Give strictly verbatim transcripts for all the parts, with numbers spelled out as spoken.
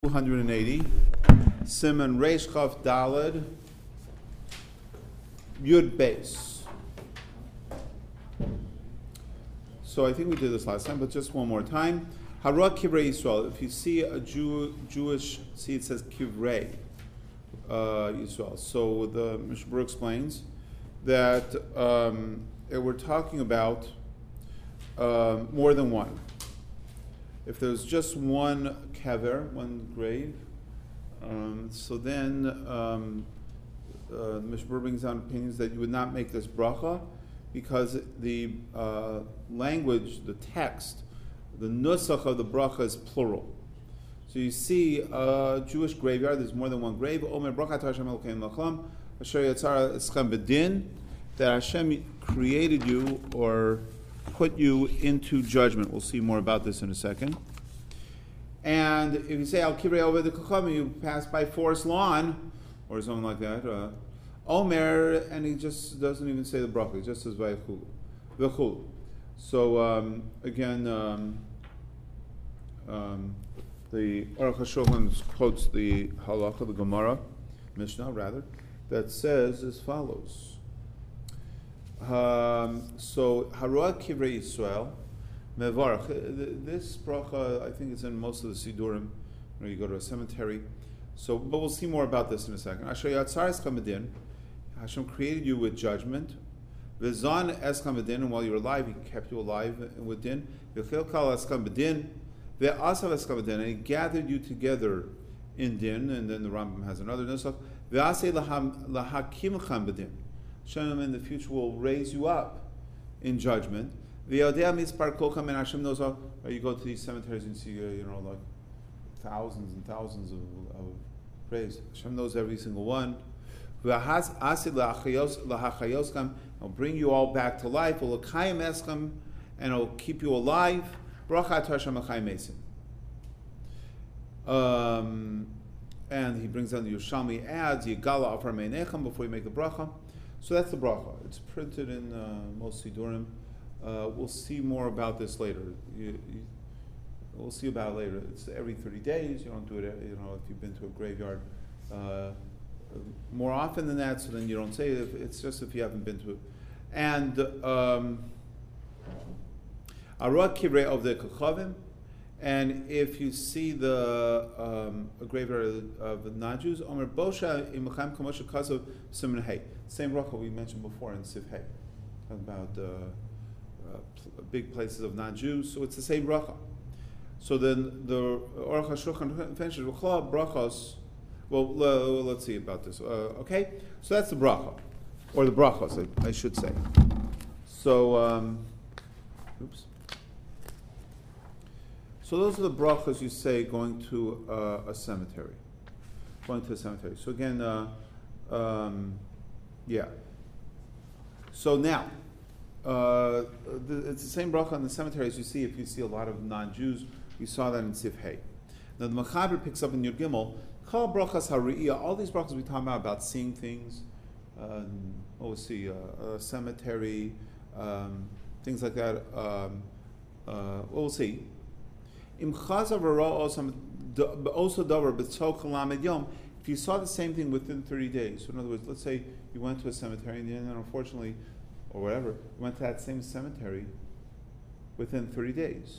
two hundred eighty, Simon Reish Chav Daled, Yud Beis. So I think we did this last time, but just one more time. Hara Kivrei Yisrael. If you see a Jew, Jewish, see it says Kivrei uh, Yisrael. So the Mishmur explains that um, we're talking about uh, more than one. If there's just one kever, one grave, um, so then um, uh, the Mishmur brings down opinions that you would not make this bracha because the uh, language, the text, the nusach of the bracha is plural. So you see a Jewish graveyard, there's more than one grave. Omer bracha Hashem Elokeinu lachlam, asher yatzar eschem bedin, that Hashem created you or put you into judgment. We'll see more about this in a second. And if you say Al Kivrei over the Kacham, you pass by Forest Lawn or something like that. Uh, Omer, and he just doesn't even say the bracha. He just says Vayachulu, V'chulu. So um, again, um, um, the Aruch HaShulchan quotes the Halacha, the Gemara, Mishnah rather, that says as follows. Um, so Hara Kivrei Yisrael Mevarach. This bracha, I think it's in most of the Sidurim when you go to a cemetery. So, but we'll see more about this in a second. Asher Yatzar Eschem Bedin. Hashem created you with judgment. V'zan Eschem Bedin, and while you were alive, He kept you alive with din. V'chil Kal Eschem Bedin. V'asav Eschem Bedin, and He gathered you together in din. And then the Rambam has another nusach. V'asei Lahakim Cham Bedin. Hashem in the future will raise you up in judgment. The Yodea Mitzpar Kolcham, and Hashem knows how. You go to these cemeteries and see, uh, you know, like thousands and thousands of, of graves. Hashem knows every single one. V'has asid lahachayos, I'll bring you all back to life. Ulakayim eschem, and I'll keep you alive. Brachat Hashem achayim mesim. Um, and he brings down the Yerushalmi adds Yigala Afar Meinechem before you make the bracha. So that's the bracha. It's printed in uh, most Sidurim. Uh, we'll see more about this later. You, you, we'll see about it later. It's every thirty days. You don't do it, you know, if you've been to a graveyard uh, more often than that, so then you don't say it. It's just if you haven't been to it. And Arah Kivrei of the Kachavim, and if you see the um, a graveyard of the non-Jews, Omer Bosha Imacham Kamosha Kazav Simon Hay. Same bracha we mentioned before in Sif Hay, about uh, uh, pl- big places of non-Jews. So it's the same bracha. So then the Aruch HaShulchan finishes with brachos. Well, uh, let's see about this. Uh, okay, so that's the bracha, or the brachos, I, I should say. So, um, oops. So those are the brachos you say going to uh, a cemetery. Going to a cemetery. So again, uh, um, yeah. So now, uh, the, it's the same bracha in the cemeteries you see if you see a lot of non-Jews. You saw that in Sif Hay. Now the Machaber picks up in Yud Gimel, Chal brachas hariyah, all these brachas we talk about, about seeing things, uh, what we'll see, uh, a cemetery, um, things like that, um, uh, what we'll see. Im chazav also davar b'tzol chalamed yom. If you saw the same thing within thirty days, so in other words, let's say you went to a cemetery and then unfortunately, or whatever, you went to that same cemetery within thirty days.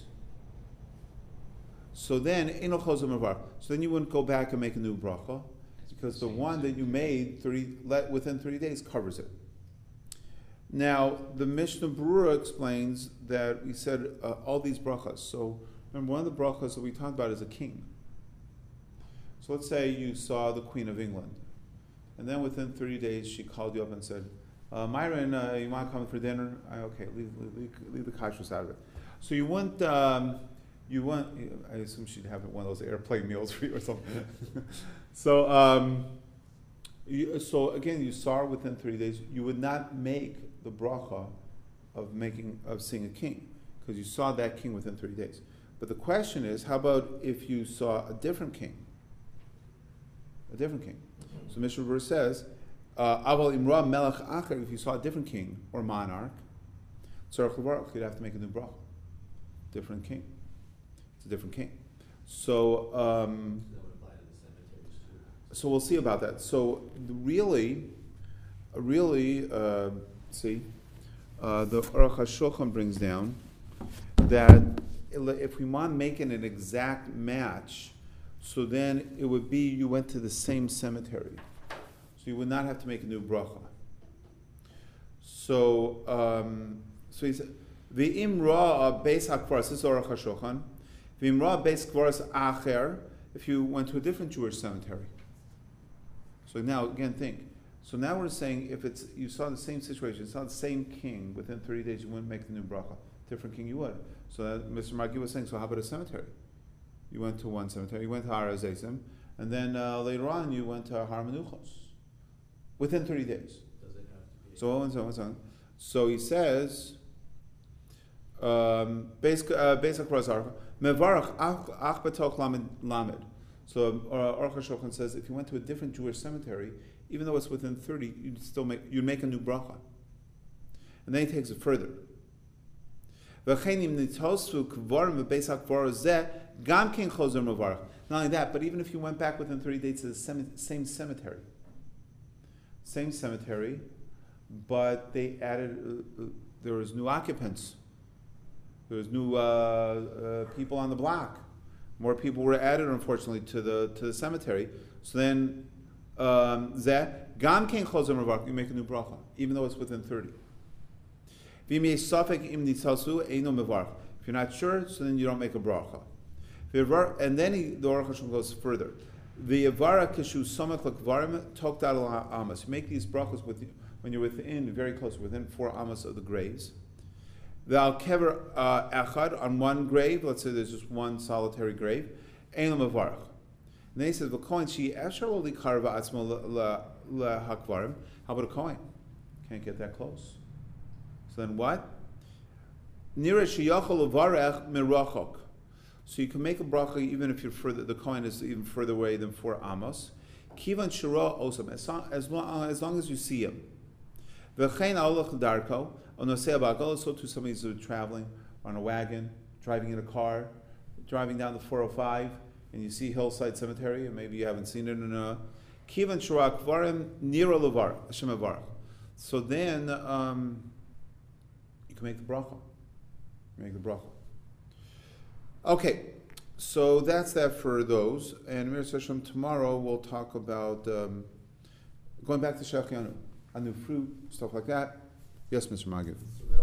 So then, so then you wouldn't go back and make a new bracha, because the one that you made thirty within thirty days covers it. Now, the Mishnah Berurah explains that we said uh, all these brachas. So remember, one of the brachas that we talked about is a king. So let's say you saw the Queen of England, and then within thirty days she called you up and said, uh, Myron, uh, you want to come for dinner? I, okay, leave, leave, leave the kashrus out of it. So you wouldn't, um, you wouldn't, I assume she'd have one of those airplane meals for you or something. so, um, you, so again, you saw her within thirty days, you would not make the bracha of making, of seeing a king, because you saw that king within thirty days. But the question is, how about if you saw a different king? A different king. So Mishnah Berurah says, Aval imra melech acher, if you saw a different king or monarch, tzarech levarach, you'd have to make a new bracha. Different king. It's a different king. So, um, so we'll see about that. So really, really, uh, see, uh, the Aruch HaShulchan brings down that if we want to make it an exact match, so then it would be you went to the same cemetery. So you would not have to make a new bracha. So, um, so he said, V'im ra beis hakvaras, this is Aruch HaShulchan. V'im ra beis kvaras acher, if you went to a different Jewish cemetery. So now, again, think. So now we're saying if it's you saw the same situation, you saw the same king, within thirty days you wouldn't make the new bracha. Different king you would. So that Mister Magi was saying, so how about a cemetery? You went to one cemetery, you went to Har HaZeisim, and then uh, later on you went to Har Menuchos. Within thirty days. Does it have to be? So and so and so on. So he says, um, basic cross archa mevarach ach betoch lamed lamed. So Aruch HaShulchan says if you went to a different Jewish cemetery, even though it's within thirty, you'd still make you'd make a new bracha. And then he takes it further. Not only that, but even if you went back within thirty days to the same cemetery, same cemetery, but they added, uh, uh, there was new occupants, there was new uh, uh, people on the block, more people were added, unfortunately, to the to the cemetery. So then, um, that gam ken chozer mevarach, you make a new bracha, even though it's within thirty. If you're not sure, so then you don't make a bracha. And then he, the Aruch HaShulchan goes further. The avara kishu samak lekvarim toked out amas. You make these brachas with when you're within, very close, within four amas of the graves. The al kever echad on one grave. Let's say there's just one solitary grave. Ein mavarach. And then he says, "V'kohen she efshar lo likarva atzmo lehakvarim." How about a kohen? Can't get that close. So then what? Nira sheyachol levarech mirachok. So you can make a bracha even if you're further. The kohen is even further away than four amos. Kivan shira osam, as long as long as, long as you see him. V'chein alach darko onosei ba'agol. So to somebody who's traveling on a wagon, driving in a car, driving down the four oh five, and you see Hillside Cemetery, and maybe you haven't seen it in a kivan shira kvarim nira levar Hashem avarach. So then. Um, Make the bracha. Make the bracha. Okay, so that's that for those. And Mir Hashem, tomorrow we'll talk about um, going back to Shechiyanu, a new fruit, stuff like that. Yes, Mister Magiv. So